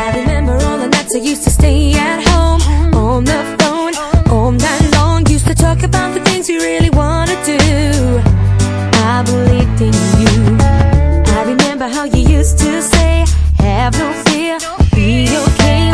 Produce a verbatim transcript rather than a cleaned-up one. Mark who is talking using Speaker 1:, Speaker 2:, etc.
Speaker 1: I remember all the nights I used to stay at home, on the phone, all night long. Used to talk about the things we really wanna do. I believed in you. I remember how you used to say, have no fear, be okay.